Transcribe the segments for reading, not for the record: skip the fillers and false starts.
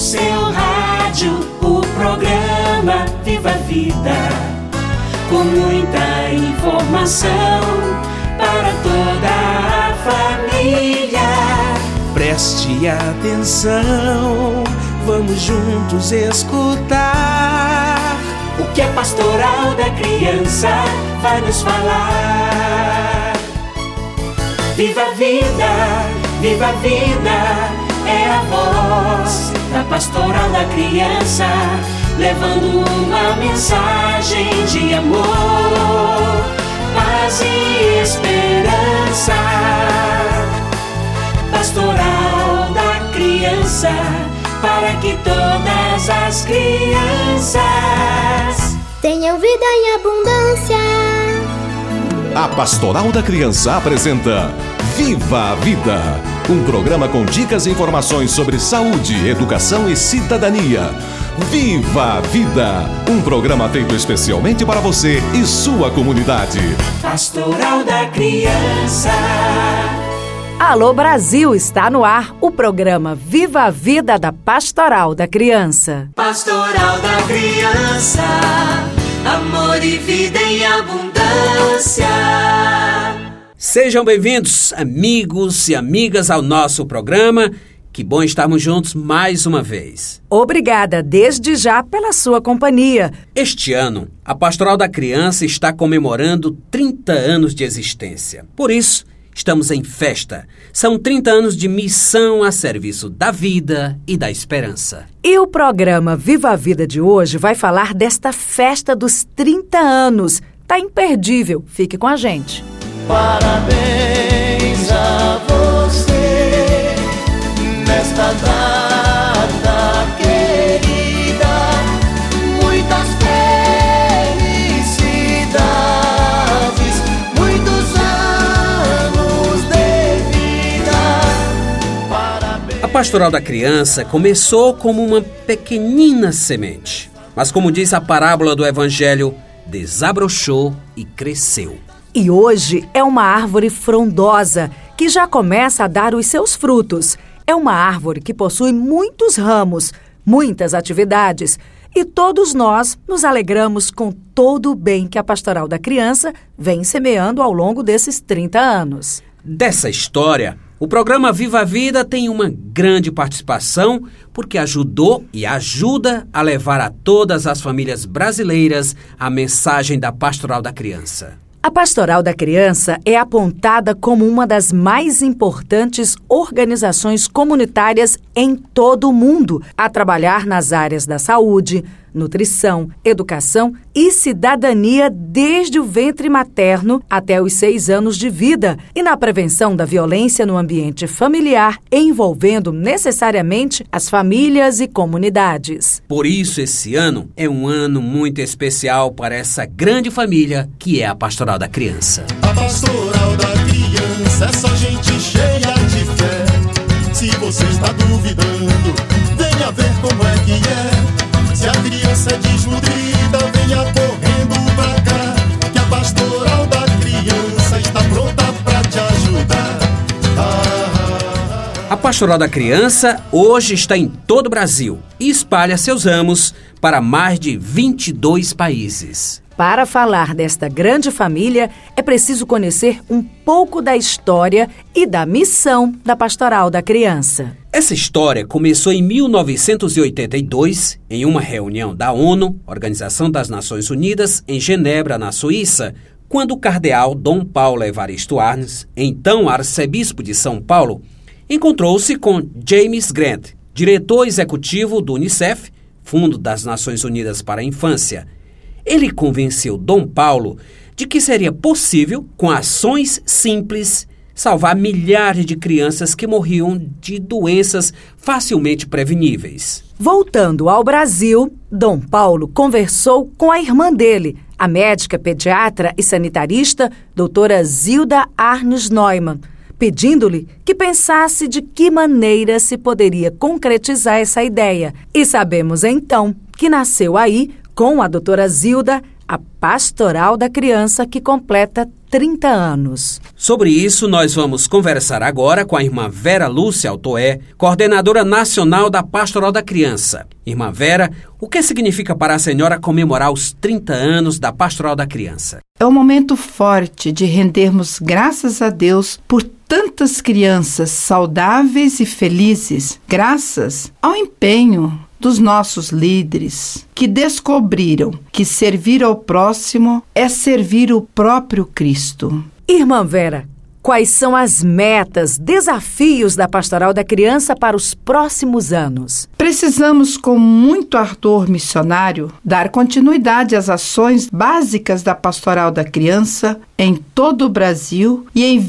seu rádio, o programa Viva a Vida, com muita informação para toda a família. Preste atenção, vamos juntos escutar o que a Pastoral da Criança vai nos falar. Viva a vida, viva a vida, é a voz da Pastoral da Criança, levando uma mensagem de amor, paz e esperança. Pastoral da Criança, para que todas as crianças tenham vida em abundância. A Pastoral da Criança apresenta Viva a Vida, um programa com dicas e informações sobre saúde, educação e cidadania. Viva a Vida, um programa feito especialmente para você e sua comunidade. Pastoral da Criança. Alô Brasil, está no ar o programa Viva a Vida da Pastoral da Criança. Pastoral da Criança, amor e vida em abundância. Sejam bem-vindos, amigos e amigas, ao nosso programa. Que bom estarmos juntos mais uma vez. Obrigada desde já pela sua companhia. Este ano, a Pastoral da Criança está comemorando 30 anos de existência. Por isso, estamos em festa. São 30 anos de missão a serviço da vida e da esperança. E o programa Viva a Vida de hoje vai falar desta festa dos 30 anos. Tá imperdível. Fique com a gente. Parabéns a você nesta data querida. Muitas felicidades, muitos anos de vida. Parabéns. A Pastoral da Criança começou como uma pequenina semente, mas como diz a parábola do Evangelho, desabrochou e cresceu. E hoje é uma árvore frondosa que já começa a dar os seus frutos. É uma árvore que possui muitos ramos, muitas atividades, e todos nós nos alegramos com todo o bem que a Pastoral da Criança vem semeando ao longo desses 30 anos. Dessa história, o programa Viva a Vida tem uma grande participação porque ajudou e ajuda a levar a todas as famílias brasileiras a mensagem da Pastoral da Criança. A Pastoral da Criança é apontada como uma das mais importantes organizações comunitárias em todo o mundo a trabalhar nas áreas da saúde, nutrição, educação e cidadania desde o ventre materno até os 6 anos de vida e na prevenção da violência no ambiente familiar, envolvendo necessariamente as famílias e comunidades. Por isso, esse ano é um ano muito especial para essa grande família que é a Pastoral da Criança. A Pastoral da Criança é só gente cheia de fé. Se você está duvidando, venha ver como é que é. Se a criança é desnutrida, venha correndo pra cá, que a Pastoral da Criança está pronta pra te ajudar. A Pastoral da Criança hoje está em todo o Brasil e espalha seus ramos para mais de 22 países. Para falar desta grande família, é preciso conhecer um pouco da história e da missão da Pastoral da Criança. Essa história começou em 1982, em uma reunião da ONU, Organização das Nações Unidas, em Genebra, na Suíça, quando o cardeal Dom Paulo Evaristo Arnes, então arcebispo de São Paulo, encontrou-se com James Grant, diretor executivo do UNICEF, Fundo das Nações Unidas para a Infância. Ele convenceu Dom Paulo de que seria possível, com ações simples, salvar milhares de crianças que morriam de doenças facilmente preveníveis. Voltando ao Brasil, Dom Paulo conversou com a irmã dele, a médica pediatra e sanitarista, doutora Zilda Arnes Neumann, pedindo-lhe que pensasse de que maneira se poderia concretizar essa ideia. E sabemos então que nasceu aí, com a doutora Zilda, a Pastoral da Criança, que completa 30 anos. Sobre isso, nós vamos conversar agora com a irmã Vera Lúcia Altoé, coordenadora nacional da Pastoral da Criança. Irmã Vera, o que significa para a senhora comemorar os 30 anos da Pastoral da Criança? É um momento forte de rendermos graças a Deus por tantas crianças saudáveis e felizes, graças ao empenho dos nossos líderes, que descobriram que servir ao próximo é servir o próprio Cristo. Irmã Vera, quais são as metas, desafios da Pastoral da Criança para os próximos anos? Precisamos, com muito ardor missionário, dar continuidade às ações básicas da Pastoral da Criança em todo o Brasil e em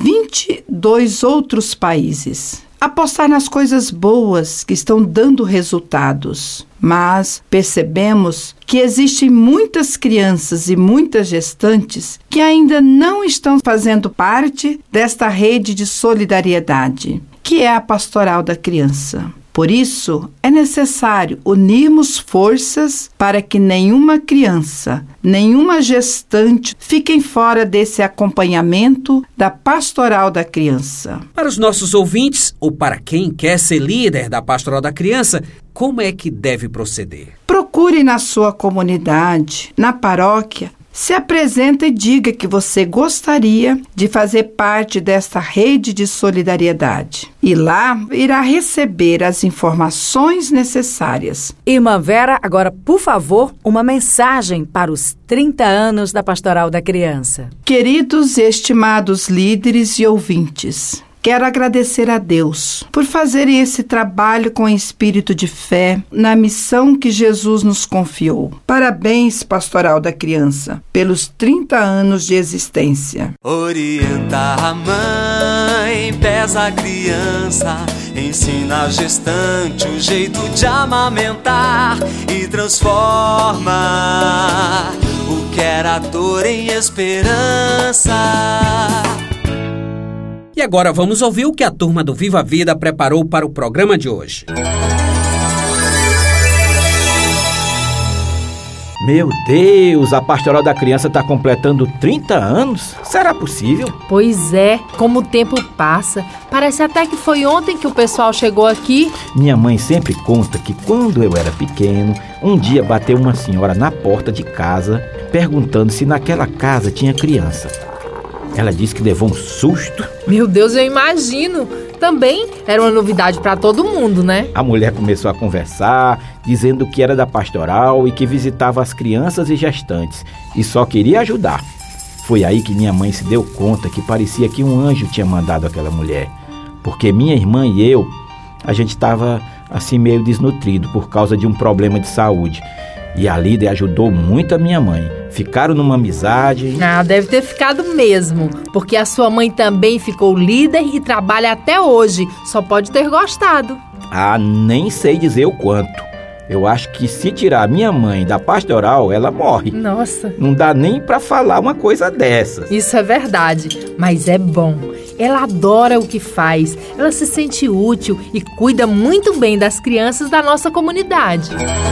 22 outros países. Apostar nas coisas boas que estão dando resultados. Mas percebemos que existem muitas crianças e muitas gestantes que ainda não estão fazendo parte desta rede de solidariedade, que é a Pastoral da Criança. Por isso, é necessário unirmos forças para que nenhuma criança, nenhuma gestante fiquem fora desse acompanhamento da Pastoral da Criança. Para os nossos ouvintes, ou para quem quer ser líder da Pastoral da Criança, como é que deve proceder? Procure na sua comunidade, na paróquia, se apresente e diga que você gostaria de fazer parte desta rede de solidariedade. E lá irá receber as informações necessárias. Irmã Vera, agora, por favor, uma mensagem para os 30 anos da Pastoral da Criança. Queridos e estimados líderes e ouvintes, quero agradecer a Deus por fazerem esse trabalho com espírito de fé na missão que Jesus nos confiou. Parabéns, Pastoral da Criança, pelos 30 anos de existência. Orienta a mãe, pesa a criança, ensina a gestante o jeito de amamentar e transforma o que era dor em esperança. E agora vamos ouvir o que a turma do Viva a Vida preparou para o programa de hoje. Meu Deus, a Pastoral da Criança está completando 30 anos? Será possível? Pois é, como o tempo passa, parece até que foi ontem que o pessoal chegou aqui. Minha mãe sempre conta que quando eu era pequeno, um dia bateu uma senhora na porta de casa, perguntando se naquela casa tinha criança. Ela disse que levou um susto. Meu Deus, eu imagino. Também era uma novidade para todo mundo, né? A mulher começou a conversar, dizendo que era da pastoral e que visitava as crianças e gestantes e só queria ajudar. Foi aí que minha mãe se deu conta que parecia que um anjo tinha mandado aquela mulher. Porque minha irmã e eu, a gente estava assim meio desnutrido por causa de um problema de saúde. E a líder ajudou muito a minha mãe. Ficaram numa amizade. Ah, deve ter ficado mesmo. Porque a sua mãe também ficou líder e trabalha até hoje. Só pode ter gostado. Ah, nem sei dizer o quanto. Eu acho que se tirar minha mãe da pastoral, ela morre. Nossa. Não dá nem pra falar uma coisa dessas. Isso é verdade, mas é bom. Ela adora o que faz. Ela se sente útil e cuida muito bem das crianças da nossa comunidade.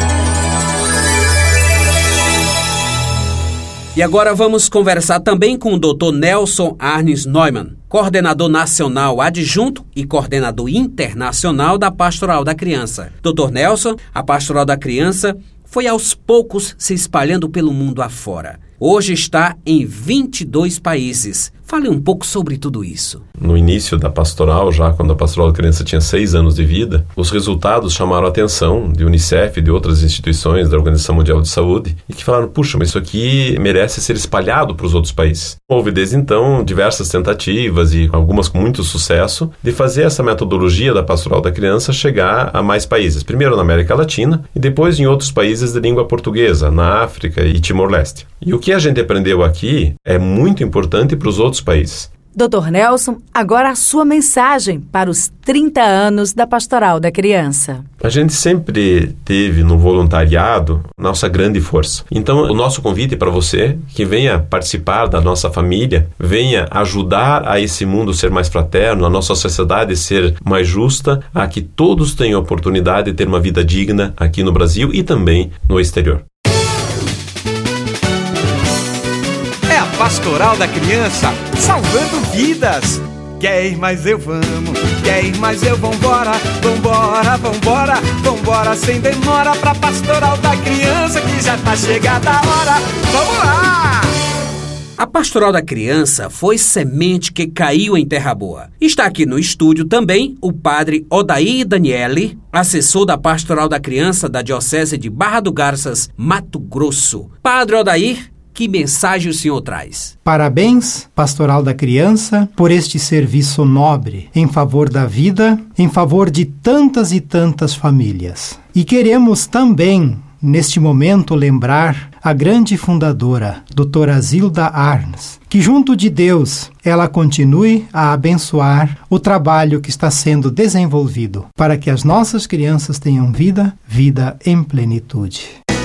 E agora vamos conversar também com o Dr. Nelson Arnes Neumann, coordenador nacional adjunto e coordenador internacional da Pastoral da Criança. Dr. Nelson, a Pastoral da Criança foi aos poucos se espalhando pelo mundo afora. Hoje está em 22 países. Fale um pouco sobre tudo isso. No início da pastoral, já quando a Pastoral da Criança tinha 6 anos de vida, os resultados chamaram a atenção de Unicef e de outras instituições da Organização Mundial de Saúde e que falaram, puxa, mas isso aqui merece ser espalhado para os outros países. Houve desde então diversas tentativas e algumas com muito sucesso de fazer essa metodologia da Pastoral da Criança chegar a mais países. Primeiro na América Latina e depois em outros países de língua portuguesa, na África e Timor-Leste. E o que a gente aprendeu aqui é muito importante para os outros países. Dr. Nelson, agora a sua mensagem para os 30 anos da Pastoral da Criança. A gente sempre teve no voluntariado nossa grande força. Então, o nosso convite para você, que venha participar da nossa família, venha ajudar a esse mundo ser mais fraterno, a nossa sociedade ser mais justa, a que todos tenham a oportunidade de ter uma vida digna aqui no Brasil e também no exterior. Pastoral da Criança, salvando vidas. Quer ir, mas eu vamos. Quer ir, mas eu vambora. Vambora, vambora, vambora sem demora pra Pastoral da Criança, que já tá chegada a hora. Vamos lá! A Pastoral da Criança foi semente que caiu em terra boa. Está aqui no estúdio também o padre Odair Daniele, assessor da Pastoral da Criança da Diocese de Barra do Garças, Mato Grosso. Padre Odair, que mensagem o senhor traz? Parabéns, Pastoral da Criança, por este serviço nobre em favor da vida, em favor de tantas e tantas famílias. E queremos também, neste momento, lembrar a grande fundadora, doutora Zilda Arns, que junto de Deus ela continue a abençoar o trabalho que está sendo desenvolvido para que as nossas crianças tenham vida em plenitude.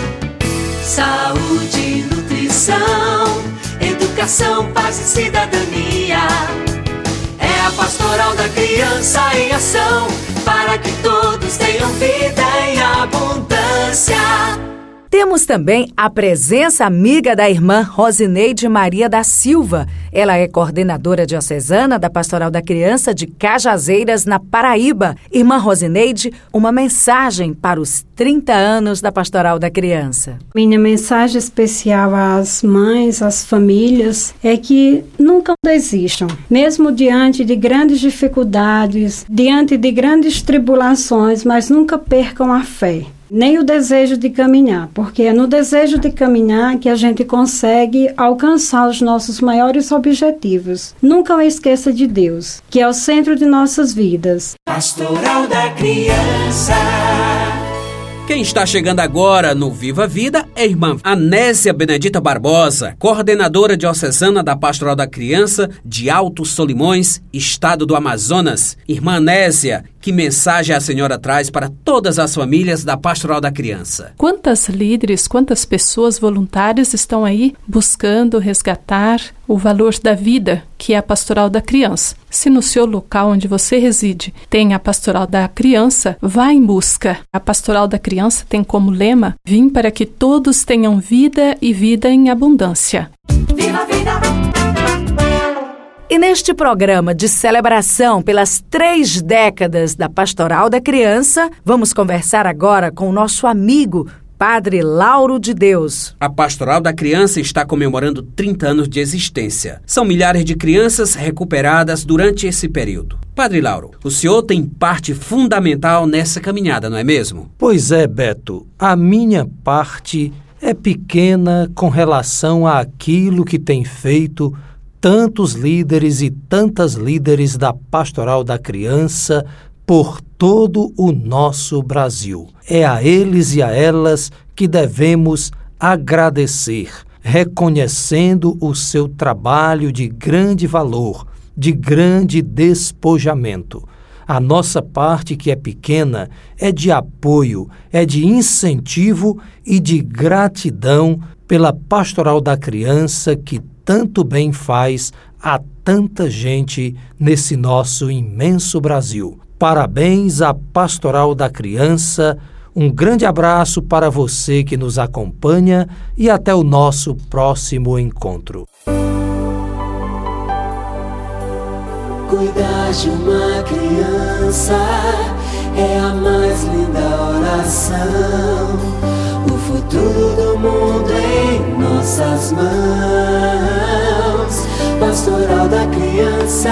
Saúde, nutrição, educação, paz e cidadania. É a Pastoral da Criança em ação, para que todos tenham vida em abundância. Temos também a presença amiga da irmã Rosineide Maria da Silva. Ela é coordenadora diocesana da Pastoral da Criança de Cajazeiras, na Paraíba. Irmã Rosineide, uma mensagem para os 30 anos da Pastoral da Criança. Minha mensagem especial às mães, às famílias, é que nunca desistam. Mesmo diante de grandes dificuldades, diante de grandes tribulações, mas nunca percam a fé. Nem o desejo de caminhar, porque é no desejo de caminhar que a gente consegue alcançar os nossos maiores objetivos. Nunca esqueça de Deus, que é o centro de nossas vidas. Pastoral da Criança. Quem está chegando agora no Viva a Vida é a irmã Anésia Benedita Barbosa, coordenadora diocesana da Pastoral da Criança de Alto Solimões, estado do Amazonas. Irmã Anésia, que mensagem a senhora traz para todas as famílias da Pastoral da Criança? Quantas líderes, quantas pessoas voluntárias estão aí buscando resgatar o valor da vida, que é a Pastoral da Criança. Se no seu local onde você reside tem a Pastoral da Criança, vá em busca. A Pastoral da Criança tem como lema: vim para que todos tenham vida e vida em abundância. Viva a vida! E neste programa de celebração pelas 3 décadas da Pastoral da Criança, vamos conversar agora com o nosso amigo Padre Lauro de Deus. A Pastoral da Criança está comemorando 30 anos de existência. São milhares de crianças recuperadas durante esse período. Padre Lauro, o senhor tem parte fundamental nessa caminhada, não é mesmo? Pois é, Beto. A minha parte é pequena com relação àquilo que tem feito tantos líderes e tantas líderes da Pastoral da Criança por todo o nosso Brasil. É a eles e a elas que devemos agradecer, reconhecendo o seu trabalho de grande valor, de grande despojamento. A nossa parte, que é pequena, é de apoio, é de incentivo e de gratidão pela Pastoral da Criança, que tanto bem faz a tanta gente nesse nosso imenso Brasil. Parabéns à Pastoral da Criança, um grande abraço para você que nos acompanha e até o nosso próximo encontro. Cuidar de uma criança é a mais linda oração. O futuro do mundo em nossas mãos. Pastoral da Criança,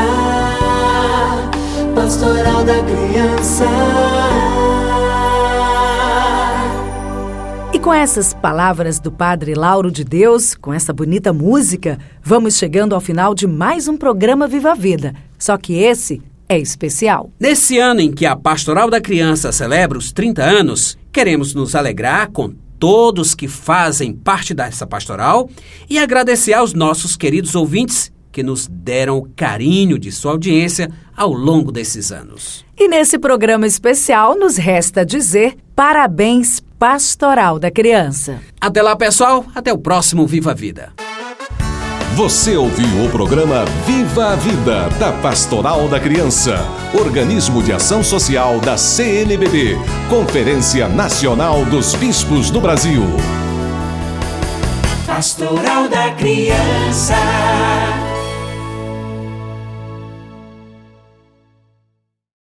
Pastoral da Criança. E com essas palavras do Padre Lauro de Deus, com essa bonita música, vamos chegando ao final de mais um programa Viva a Vida. Só que esse é especial. Nesse ano em que a Pastoral da Criança celebra os 30 anos, queremos nos alegrar com todos que fazem parte dessa pastoral e agradecer aos nossos queridos ouvintes que nos deram o carinho de sua audiência ao longo desses anos. E nesse programa especial nos resta dizer parabéns, Pastoral da Criança. Até lá, pessoal. Até o próximo Viva a Vida. Você ouviu o programa Viva a Vida, da Pastoral da Criança, organismo de ação social da CNBB, Conferência Nacional dos Bispos do Brasil. Pastoral da Criança.